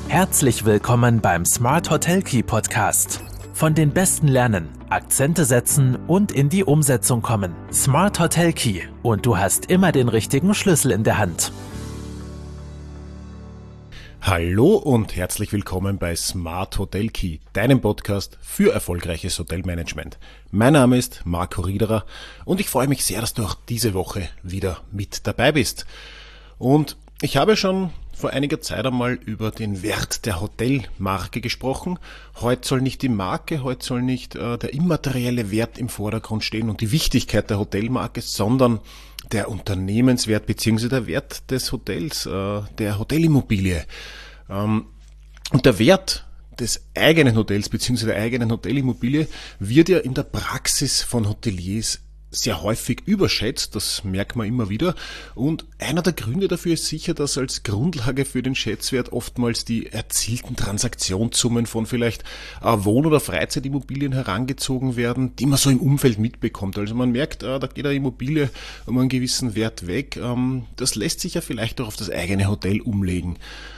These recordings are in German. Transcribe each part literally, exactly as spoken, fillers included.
Herzlich willkommen beim Smart Hotel Key Podcast. Von den Besten lernen, Akzente setzen und in die Umsetzung kommen. Smart Hotel Key und du hast immer den richtigen Schlüssel in der Hand. Hallo und herzlich willkommen bei Smart Hotel Key, deinem Podcast für erfolgreiches Hotelmanagement. Mein Name ist Marco Riederer und ich freue mich sehr, dass du auch diese Woche wieder mit dabei bist. Und ich habe schon vor einiger Zeit einmal über den Wert der Hotelmarke gesprochen. Heute soll nicht die Marke, heute soll nicht äh, der immaterielle Wert im Vordergrund stehen und die Wichtigkeit der Hotelmarke, sondern der Unternehmenswert bzw. der Wert des Hotels, äh, der Hotelimmobilie. Ähm, und der Wert des eigenen Hotels bzw. der eigenen Hotelimmobilie wird ja in der Praxis von Hoteliers sehr häufig überschätzt, das merkt man immer wieder. Und einer der Gründe dafür ist sicher, dass als Grundlage für den Schätzwert oftmals die erzielten Transaktionssummen von vielleicht Wohn- oder Freizeitimmobilien herangezogen werden, die man so im Umfeld mitbekommt. Also man merkt, da geht eine Immobilie um einen gewissen Wert weg. Das lässt sich ja vielleicht auch auf das eigene Hotel umlegen.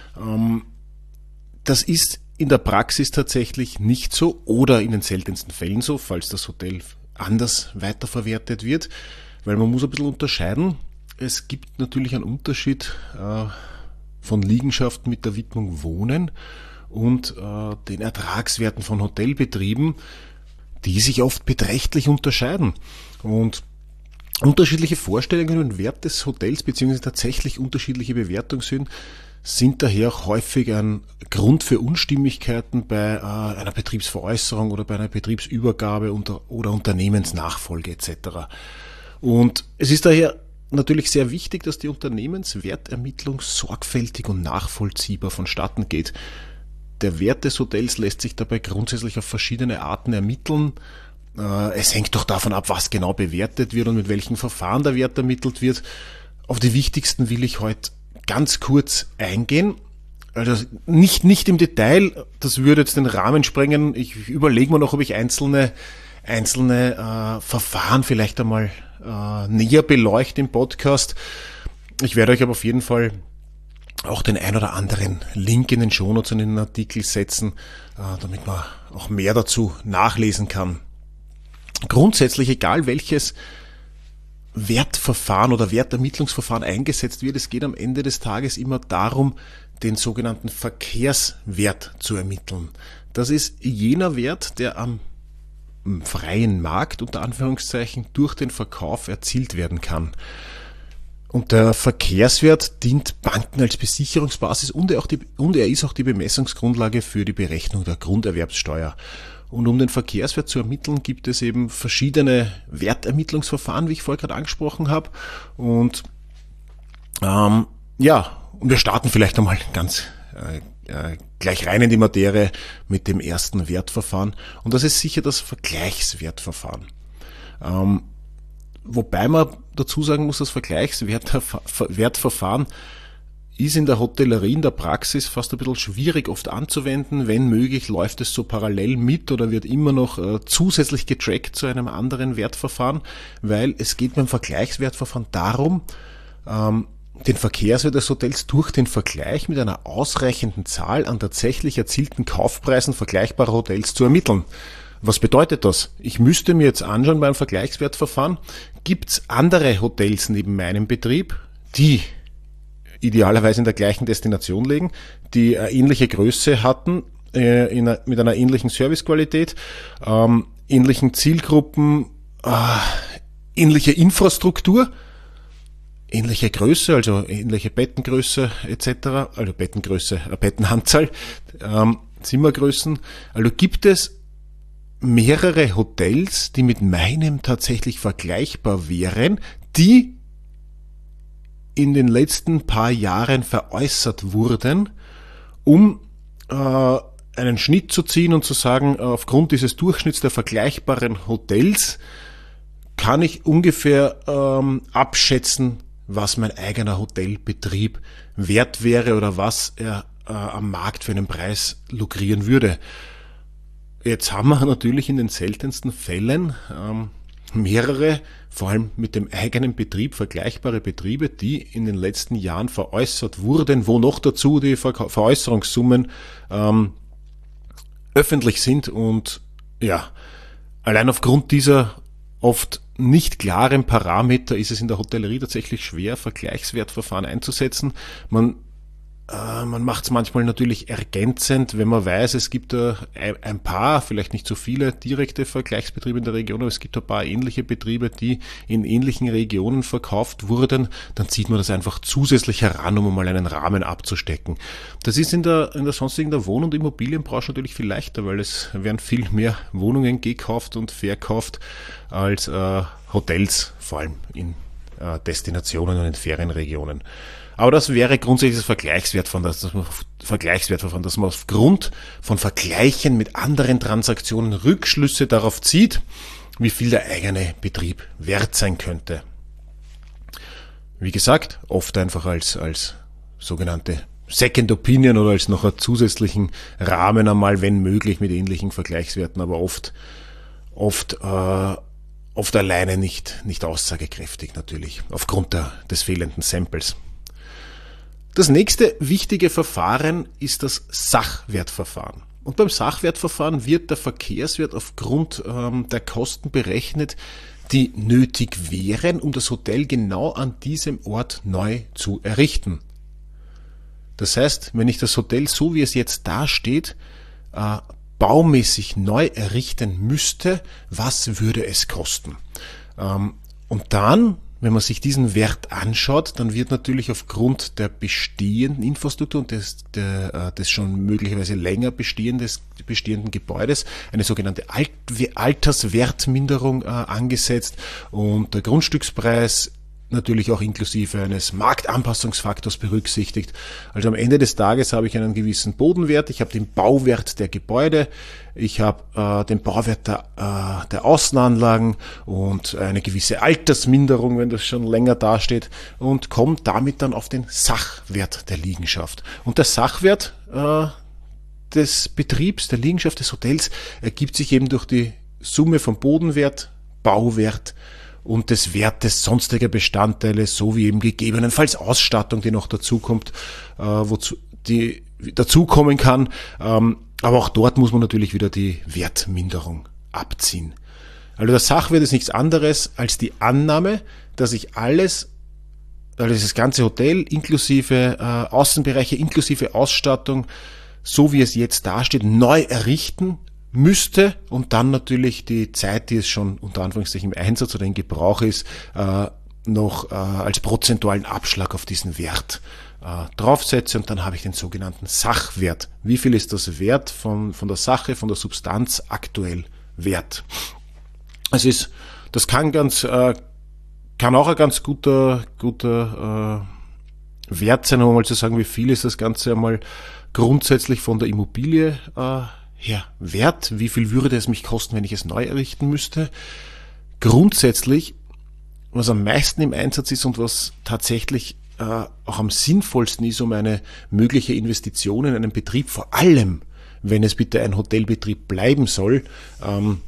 Das ist in der Praxis tatsächlich nicht so oder in den seltensten Fällen so, falls das Hotel anders weiterverwertet wird, weil man muss ein bisschen unterscheiden. Es gibt natürlich einen Unterschied äh, von Liegenschaften mit der Widmung Wohnen und äh, den Ertragswerten von Hotelbetrieben, die sich oft beträchtlich unterscheiden. Und unterschiedliche Vorstellungen über den Wert des Hotels bzw. tatsächlich unterschiedliche Bewertungen sind, sind daher auch häufig ein Grund für Unstimmigkeiten bei äh, einer Betriebsveräußerung oder bei einer Betriebsübergabe unter, oder Unternehmensnachfolge et cetera. Und es ist daher natürlich sehr wichtig, dass die Unternehmenswertermittlung sorgfältig und nachvollziehbar vonstatten geht. Der Wert des Hotels lässt sich dabei grundsätzlich auf verschiedene Arten ermitteln. Äh, es hängt doch davon ab, was genau bewertet wird und mit welchen Verfahren der Wert ermittelt wird. Auf die wichtigsten will ich heute ganz kurz eingehen, also nicht, nicht im Detail, das würde jetzt den Rahmen sprengen. Ich überlege mir noch, ob ich einzelne, einzelne äh, Verfahren vielleicht einmal äh, näher beleuchte im Podcast. Ich werde euch aber auf jeden Fall auch den ein oder anderen Link in den Shownotes und in den Artikel setzen, äh, damit man auch mehr dazu nachlesen kann. Grundsätzlich, egal welches Wertverfahren oder Wertermittlungsverfahren eingesetzt wird, es geht am Ende des Tages immer darum, den sogenannten Verkehrswert zu ermitteln. Das ist jener Wert, der am freien Markt unter Anführungszeichen durch den Verkauf erzielt werden kann. Und der Verkehrswert dient Banken als Besicherungsbasis und er, auch die, und er ist auch die Bemessungsgrundlage für die Berechnung der Grunderwerbssteuer. Und um den Verkehrswert zu ermitteln, gibt es eben verschiedene Wertermittlungsverfahren, wie ich vorher gerade angesprochen habe. Und ähm, ja, und wir starten vielleicht einmal ganz äh, äh, gleich rein in die Materie mit dem ersten Wertverfahren. Und das ist sicher das Vergleichswertverfahren. Ähm, wobei man dazu sagen muss, das Vergleichswertverfahren ist in der Hotellerie, in der Praxis fast ein bisschen schwierig oft anzuwenden. Wenn möglich, läuft es so parallel mit oder wird immer noch äh, zusätzlich getrackt zu einem anderen Wertverfahren, weil es geht beim Vergleichswertverfahren darum, ähm, den Verkehrswert des Hotels durch den Vergleich mit einer ausreichenden Zahl an tatsächlich erzielten Kaufpreisen vergleichbarer Hotels zu ermitteln. Was bedeutet das? Ich müsste mir jetzt anschauen beim Vergleichswertverfahren, gibt es andere Hotels neben meinem Betrieb, die idealerweise in der gleichen Destination liegen, die eine ähnliche Größe hatten, äh, in einer, mit einer ähnlichen Servicequalität, ähm, ähnlichen Zielgruppen, äh, ähnliche Infrastruktur, ähnliche Größe, also ähnliche Bettengröße et cetera, also Bettengröße, äh, Bettenanzahl, ähm, Zimmergrößen. Also gibt es mehrere Hotels, die mit meinem tatsächlich vergleichbar wären, die in den letzten paar Jahren veräußert wurden, um äh, einen Schnitt zu ziehen und zu sagen, aufgrund dieses Durchschnitts der vergleichbaren Hotels kann ich ungefähr ähm, abschätzen, was mein eigener Hotelbetrieb wert wäre oder was er äh, am Markt für einen Preis lukrieren würde. Jetzt haben wir natürlich in den seltensten Fällen ähm, mehrere, vor allem mit dem eigenen Betrieb, vergleichbare Betriebe, die in den letzten Jahren veräußert wurden, wo noch dazu die Ver- Veräußerungssummen ähm, öffentlich sind. Und ja, allein aufgrund dieser oft nicht klaren Parameter ist es in der Hotellerie tatsächlich schwer, Vergleichswertverfahren einzusetzen. Man Man macht es manchmal natürlich ergänzend, wenn man weiß, es gibt ein paar, vielleicht nicht so viele direkte Vergleichsbetriebe in der Region, aber es gibt ein paar ähnliche Betriebe, die in ähnlichen Regionen verkauft wurden, dann zieht man das einfach zusätzlich heran, um mal einen Rahmen abzustecken. Das ist in der, in der sonstigen der Wohn- und Immobilienbranche natürlich viel leichter, weil es werden viel mehr Wohnungen gekauft und verkauft als äh, Hotels, vor allem in äh, Destinationen und in Ferienregionen. Aber das wäre grundsätzlich das Vergleichswertverfahren, dass man, Vergleichswertverfahren, dass man aufgrund von Vergleichen mit anderen Transaktionen Rückschlüsse darauf zieht, wie viel der eigene Betrieb wert sein könnte. Wie gesagt, oft einfach als, als sogenannte Second Opinion oder als noch einen zusätzlichen Rahmen einmal, wenn möglich, mit ähnlichen Vergleichswerten, aber oft, oft, äh, oft alleine nicht, nicht aussagekräftig natürlich, aufgrund der, des fehlenden Samples. Das nächste wichtige Verfahren ist das Sachwertverfahren. Und beim Sachwertverfahren wird der Verkehrswert aufgrund ähm, der Kosten berechnet, die nötig wären, um das Hotel genau an diesem Ort neu zu errichten. Das heißt, wenn ich das Hotel, so wie es jetzt dasteht, äh, baumäßig neu errichten müsste, was würde es kosten? Ähm, und dann, wenn man sich diesen Wert anschaut, dann wird natürlich aufgrund der bestehenden Infrastruktur und des, der, des schon möglicherweise länger bestehendes, bestehenden Gebäudes eine sogenannte Alt, Alterswertminderung äh, angesetzt und der Grundstückspreis natürlich auch inklusive eines Marktanpassungsfaktors berücksichtigt. Also am Ende des Tages habe ich einen gewissen Bodenwert, ich habe den Bauwert der Gebäude, ich habe äh, den Bauwert der, äh, der Außenanlagen und eine gewisse Altersminderung, wenn das schon länger dasteht, und komme damit dann auf den Sachwert der Liegenschaft. Und der Sachwert äh, des Betriebs, der Liegenschaft des Hotels, ergibt sich eben durch die Summe vom Bodenwert, Bauwert und des Wertes sonstiger Bestandteile, so wie eben gegebenenfalls Ausstattung, die noch dazukommt, äh, wozu die dazukommen kann. Ähm, aber auch dort muss man natürlich wieder die Wertminderung abziehen. Also der Sachwert ist nichts anderes als die Annahme, dass ich alles, also das ganze Hotel inklusive äh, Außenbereiche, inklusive Ausstattung, so wie es jetzt dasteht, neu errichten müsste und dann natürlich die Zeit, die es schon unter Anführungszeichen im Einsatz oder in Gebrauch ist, äh, noch äh, als prozentualen Abschlag auf diesen Wert äh, draufsetze und dann habe ich den sogenannten Sachwert. Wie viel ist das Wert von, von der Sache, von der Substanz aktuell wert? Es ist, das kann ganz, äh, kann auch ein ganz guter, guter äh, Wert sein, um mal zu sagen, wie viel ist das Ganze einmal grundsätzlich von der Immobilie äh, her wert, wie viel würde es mich kosten, wenn ich es neu errichten müsste. Grundsätzlich, was am meisten im Einsatz ist und was tatsächlich äh, auch am sinnvollsten ist, um eine mögliche Investition in einen Betrieb, vor allem wenn es bitte ein Hotelbetrieb bleiben soll, ähm,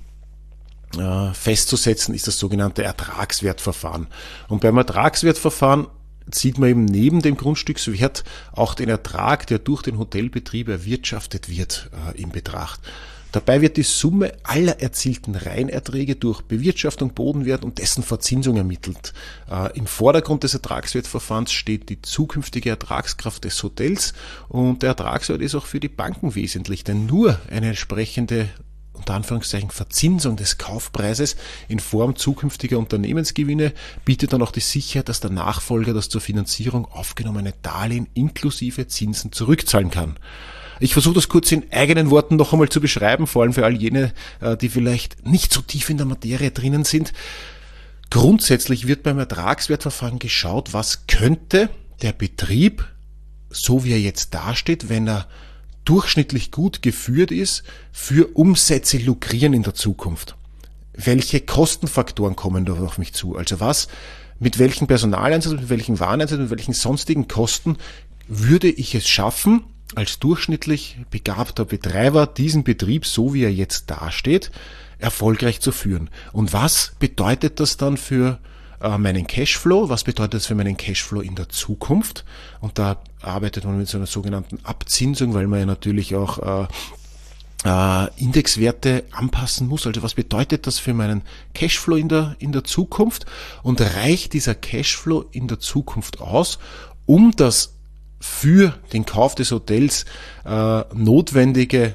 äh, festzusetzen, ist das sogenannte Ertragswertverfahren. Und beim Ertragswertverfahren zieht man eben neben dem Grundstückswert auch den Ertrag, der durch den Hotelbetrieb erwirtschaftet wird, äh, in Betracht. Dabei wird die Summe aller erzielten Reinerträge durch Bewirtschaftung, Bodenwert und dessen Verzinsung ermittelt. Äh, Im Vordergrund des Ertragswertverfahrens steht die zukünftige Ertragskraft des Hotels und der Ertragswert ist auch für die Banken wesentlich, denn nur eine entsprechende unter Anführungszeichen Verzinsung des Kaufpreises in Form zukünftiger Unternehmensgewinne bietet dann auch die Sicherheit, dass der Nachfolger das zur Finanzierung aufgenommene Darlehen inklusive Zinsen zurückzahlen kann. Ich versuche das kurz in eigenen Worten noch einmal zu beschreiben, vor allem für all jene, die vielleicht nicht so tief in der Materie drinnen sind. Grundsätzlich wird beim Ertragswertverfahren geschaut, was könnte der Betrieb, so wie er jetzt dasteht, wenn er durchschnittlich gut geführt ist, für Umsätze lukrieren in der Zukunft. Welche Kostenfaktoren kommen da auf mich zu? Also was, mit welchem Personaleinsatz, mit welchen Wareneinsatz, mit welchen sonstigen Kosten würde ich es schaffen, als durchschnittlich begabter Betreiber diesen Betrieb, so wie er jetzt dasteht, erfolgreich zu führen. Und was bedeutet das dann für äh, meinen Cashflow? Was bedeutet das für meinen Cashflow in der Zukunft? Und da arbeitet man mit so einer sogenannten Abzinsung, weil man ja natürlich auch äh, äh, Indexwerte anpassen muss. Also was bedeutet das für meinen Cashflow in der, in der Zukunft? Und reicht dieser Cashflow in der Zukunft aus, um das für den Kauf des Hotels äh, notwendige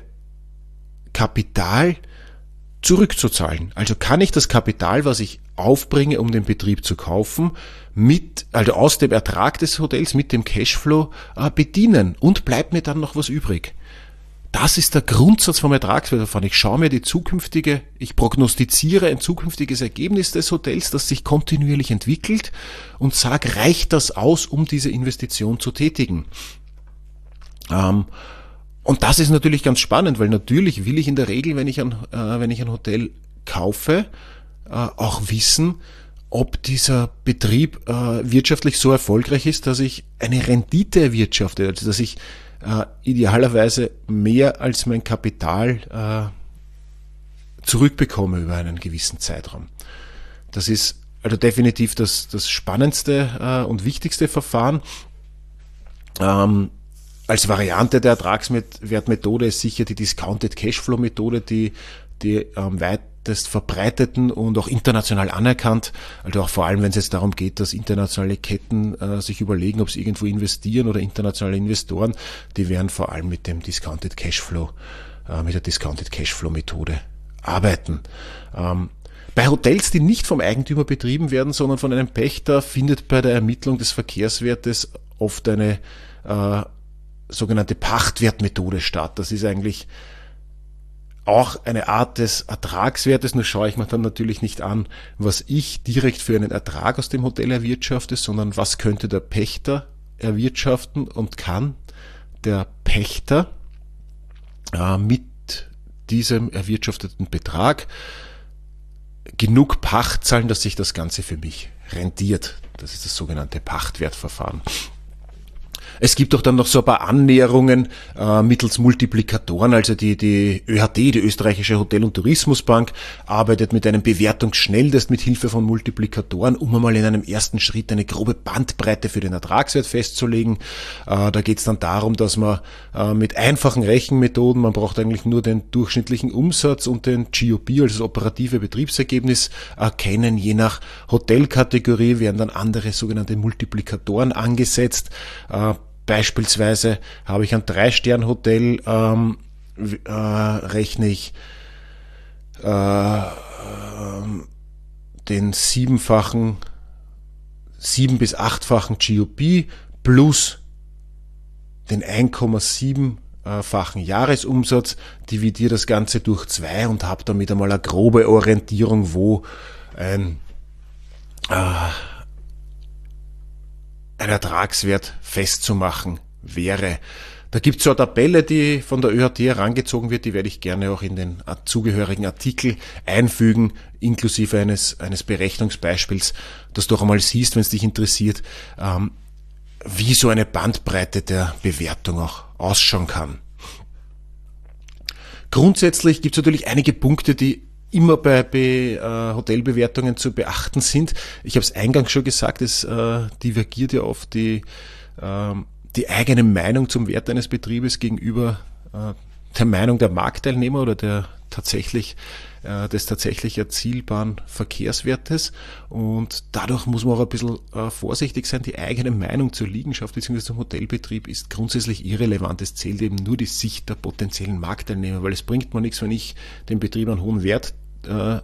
Kapital zurückzuzahlen? Also kann ich das Kapital, was ich aufbringe, um den Betrieb zu kaufen, mit, also aus dem Ertrag des Hotels, mit dem Cashflow äh, bedienen, und bleibt mir dann noch was übrig? Das ist der Grundsatz vom Ertragswertverfahren. Ich schaue mir die zukünftige, ich prognostiziere ein zukünftiges Ergebnis des Hotels, das sich kontinuierlich entwickelt, und sage, reicht das aus, um diese Investition zu tätigen? Ähm, und das ist natürlich ganz spannend, weil natürlich will ich in der Regel, wenn ich ein, äh, wenn ich ein Hotel kaufe, äh, auch wissen, ob dieser Betrieb äh, wirtschaftlich so erfolgreich ist, dass ich eine Rendite erwirtschafte, also dass ich äh, idealerweise mehr als mein Kapital äh, zurückbekomme über einen gewissen Zeitraum. Das ist also definitiv das, das spannendste äh, und wichtigste Verfahren. Ähm, als Variante der Ertragswertmethode ist sicher die Discounted Cashflow Methode, die, die am weitest verbreiteten und auch international anerkannt. Also auch vor allem, wenn es jetzt darum geht, dass internationale Ketten äh, sich überlegen, ob sie irgendwo investieren, oder internationale Investoren, die werden vor allem mit dem Discounted Cashflow, äh, mit der Discounted Cashflow Methode arbeiten. Ähm, Bei Hotels, die nicht vom Eigentümer betrieben werden, sondern von einem Pächter, findet bei der Ermittlung des Verkehrswertes oft eine äh, sogenannte Pachtwertmethode statt. Das ist eigentlich auch eine Art des Ertragswertes, nur schaue ich mir dann natürlich nicht an, was ich direkt für einen Ertrag aus dem Hotel erwirtschafte, sondern was könnte der Pächter erwirtschaften, und kann der Pächter äh, mit diesem erwirtschafteten Betrag genug Pacht zahlen, dass sich das Ganze für mich rentiert. Das ist das sogenannte Pachtwertverfahren. Es gibt auch dann noch so ein paar Annäherungen äh, mittels Multiplikatoren. Also die, die ÖHT, die Österreichische Hotel- und Tourismusbank, arbeitet mit einem Bewertungsschnelltest mit Hilfe von Multiplikatoren, um einmal in einem ersten Schritt eine grobe Bandbreite für den Ertragswert festzulegen. Äh, da geht es dann darum, dass man äh, mit einfachen Rechenmethoden, man braucht eigentlich nur den durchschnittlichen Umsatz und den G O P, also das operative Betriebsergebnis, erkennen. Je nach Hotelkategorie werden dann andere sogenannte Multiplikatoren angesetzt. Äh, Beispielsweise habe ich ein Drei-Stern-Hotel, ähm, äh, rechne ich äh, äh, den siebenfachen, sieben- bis achtfachen G O P plus den eins Komma sieben-fachen Jahresumsatz, dividiere das Ganze durch zwei und habe damit einmal eine grobe Orientierung, wo ein äh, ein Ertragswert festzumachen wäre. Da gibt es so eine Tabelle, die von der ÖHT herangezogen wird, die werde ich gerne auch in den zugehörigen Artikel einfügen, inklusive eines, eines Berechnungsbeispiels, dass du auch einmal siehst, wenn es dich interessiert, ähm, wie so eine Bandbreite der Bewertung auch ausschauen kann. Grundsätzlich gibt es natürlich einige Punkte, die immer bei, bei äh, Hotelbewertungen zu beachten sind. Ich habe es eingangs schon gesagt, es äh, divergiert ja oft die, äh, die eigene Meinung zum Wert eines Betriebes gegenüber äh, der Meinung der Marktteilnehmer oder der tatsächlich äh, des tatsächlich erzielbaren Verkehrswertes, und dadurch muss man auch ein bisschen äh, vorsichtig sein. Die eigene Meinung zur Liegenschaft bzw. zum Hotelbetrieb ist grundsätzlich irrelevant. Es zählt eben nur die Sicht der potenziellen Marktteilnehmer, weil es bringt mir nichts, wenn ich dem Betrieb einen hohen Wert äh,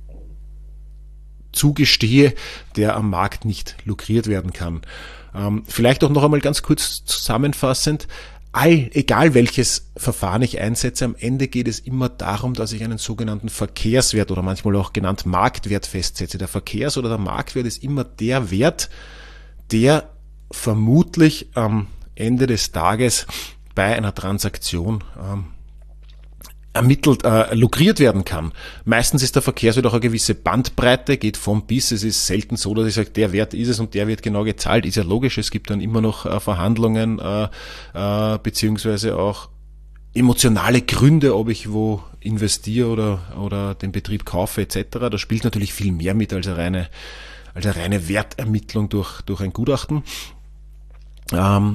zugestehe, der am Markt nicht lukriert werden kann. Ähm, vielleicht auch noch einmal ganz kurz zusammenfassend: All, egal welches Verfahren ich einsetze, am Ende geht es immer darum, dass ich einen sogenannten Verkehrswert oder manchmal auch genannt Marktwert festsetze. Der Verkehrs- oder der Marktwert ist immer der Wert, der vermutlich am Ende des Tages bei einer Transaktion ähm, ermittelt, äh, lukriert werden kann. Meistens ist der Verkehrswert auch eine gewisse Bandbreite, geht vom bis. Es ist selten so, dass ich sage, der Wert ist es und der wird genau gezahlt. Ist ja logisch, es gibt dann immer noch äh, Verhandlungen äh, äh, beziehungsweise auch emotionale Gründe, ob ich wo investiere oder, oder den Betrieb kaufe et cetera. Da spielt natürlich viel mehr mit als eine reine, als eine reine Wertermittlung durch, durch ein Gutachten. Ähm,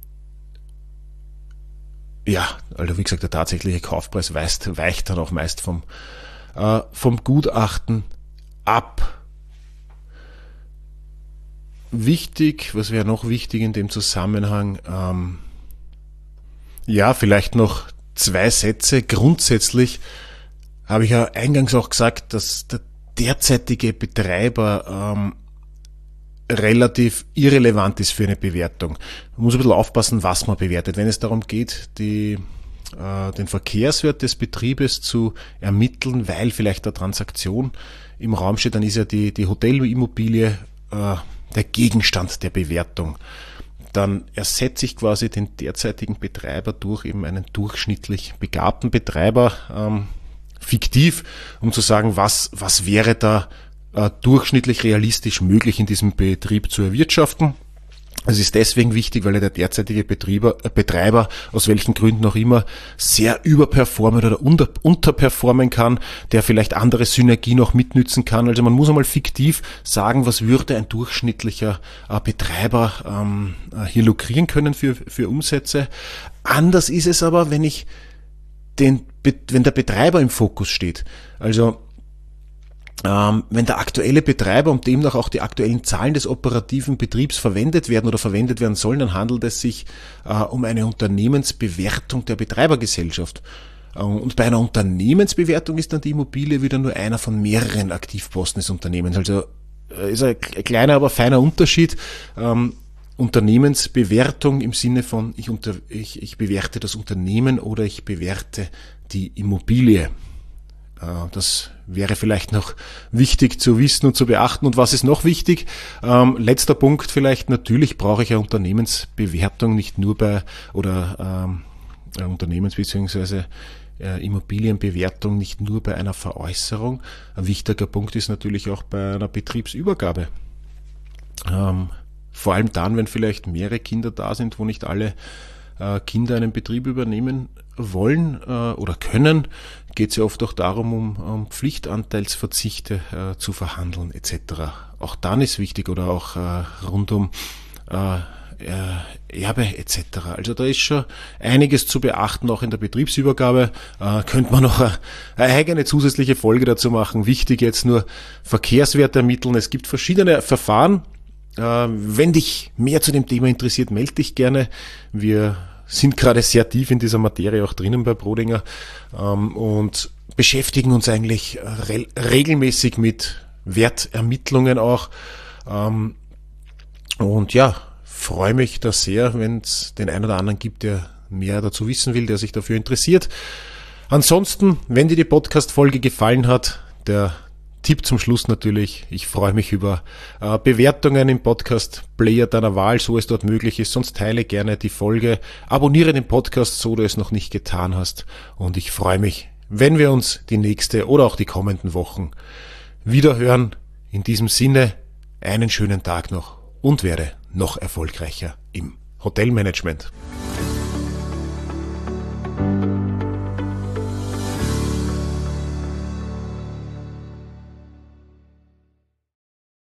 ja, also wie gesagt, der tatsächliche Kaufpreis weicht, weicht dann auch meist vom, äh, vom Gutachten ab. Wichtig, was wäre noch wichtig in dem Zusammenhang? Ähm, ja, vielleicht noch zwei Sätze. Grundsätzlich habe ich ja eingangs auch gesagt, dass der derzeitige Betreiber ähm, relativ irrelevant ist für eine Bewertung. Man muss ein bisschen aufpassen, was man bewertet. Wenn es darum geht, die, äh, den Verkehrswert des Betriebes zu ermitteln, weil vielleicht eine Transaktion im Raum steht, dann ist ja die, die Hotelimmobilie äh, der Gegenstand der Bewertung. Dann ersetze ich quasi den derzeitigen Betreiber durch eben einen durchschnittlich begabten Betreiber, ähm, fiktiv, um zu sagen, was, was wäre da äh, durchschnittlich realistisch möglich in diesem Betrieb zu erwirtschaften. Es ist deswegen wichtig, weil ja der derzeitige Betrieber, äh, Betreiber, aus welchen Gründen auch immer, sehr überperformen oder unter, unterperformen kann, der vielleicht andere Synergien auch mitnützen kann. Also man muss einmal fiktiv sagen, was würde ein durchschnittlicher äh, Betreiber ähm, äh, hier lukrieren können für, für Umsätze. Anders ist es aber, wenn ich den, wenn der Betreiber im Fokus steht. Also Ähm, wenn der aktuelle Betreiber und demnach auch die aktuellen Zahlen des operativen Betriebs verwendet werden oder verwendet werden sollen, dann handelt es sich äh, um eine Unternehmensbewertung der Betreibergesellschaft. Äh, und bei einer Unternehmensbewertung ist dann die Immobilie wieder nur einer von mehreren Aktivposten des Unternehmens. Also äh, ist ein kleiner, aber feiner Unterschied. Ähm, Unternehmensbewertung im Sinne von ich, unter, ich, ich bewerte das Unternehmen oder ich bewerte die Immobilie. Das wäre vielleicht noch wichtig zu wissen und zu beachten. Und was ist noch wichtig? Ähm, letzter Punkt vielleicht, natürlich brauche ich eine Unternehmensbewertung nicht nur bei, oder ähm, Unternehmens- bzw. Äh, Immobilienbewertung nicht nur bei einer Veräußerung. Ein wichtiger Punkt ist natürlich auch bei einer Betriebsübergabe. Ähm, vor allem dann, wenn vielleicht mehrere Kinder da sind, wo nicht alle äh, Kinder einen Betrieb übernehmen wollen äh, oder können, geht es ja oft auch darum, um, um Pflichtanteilsverzichte äh, zu verhandeln et cetera. Auch dann ist wichtig oder auch äh, rund um äh, Erbe et cetera. Also da ist schon einiges zu beachten, auch in der Betriebsübergabe. Äh, könnte man noch eine, eine eigene zusätzliche Folge dazu machen. Wichtig jetzt nur Verkehrswert ermitteln. Es gibt verschiedene Verfahren. Äh, wenn dich mehr zu dem Thema interessiert, melde dich gerne. Wir sind gerade sehr tief in dieser Materie auch drinnen bei Brodinger ähm, und beschäftigen uns eigentlich re- regelmäßig mit Wertermittlungen auch. Ähm, und ja, freue mich da sehr, wenn es den einen oder anderen gibt, der mehr dazu wissen will, der sich dafür interessiert. Ansonsten, wenn dir die Podcast-Folge gefallen hat, der Tipp zum Schluss natürlich, ich freue mich über äh, Bewertungen im Podcast-Player deiner Wahl, so es dort möglich ist. Sonst teile gerne die Folge, abonniere den Podcast, so du es noch nicht getan hast. Und ich freue mich, wenn wir uns die nächste oder auch die kommenden Wochen wieder hören. In diesem Sinne, einen schönen Tag noch und werde noch erfolgreicher im Hotelmanagement.